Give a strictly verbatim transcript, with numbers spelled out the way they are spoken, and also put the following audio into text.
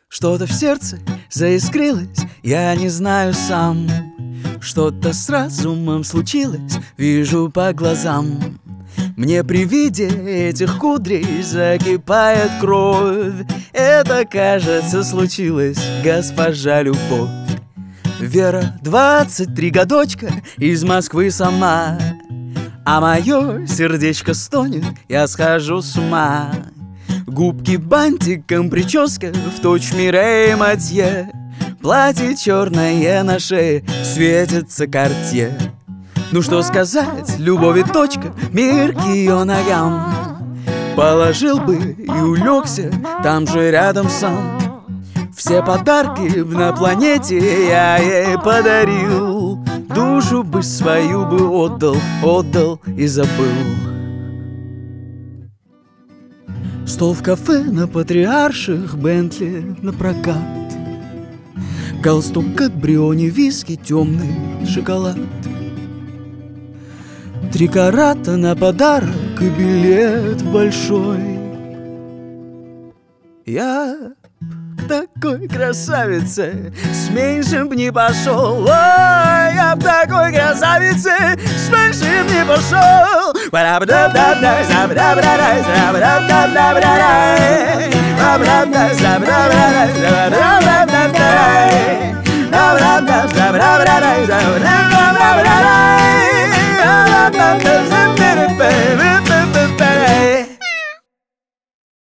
Что-то в сердце заискрилось, я не знаю сам. Что-то с разумом случилось, вижу по глазам. Мне при виде этих кудрей закипает кровь. Это, кажется, случилось, госпожа Любовь. Вера, двадцать три годочка, из Москвы сама. А мое сердечко стонет, я схожу с ума. Губки бантиком, прическа в точь Мирей Матье. Платье черное на шее, светится Картье. Ну что сказать, любови точка, мир к ее ногам. Положил бы и улегся там же рядом сам. Все подарки на планете я ей подарил. Душу бы свою бы отдал, отдал и забыл. Стол в кафе на Патриарших, Бентли на прокат. Галстук как Бриони, виски, темный шоколад. Три карата на подарок и билет в большой. Я к такой красавице с меньшим б не пошел. Ой, я к такой красавице с меньшим не пошел.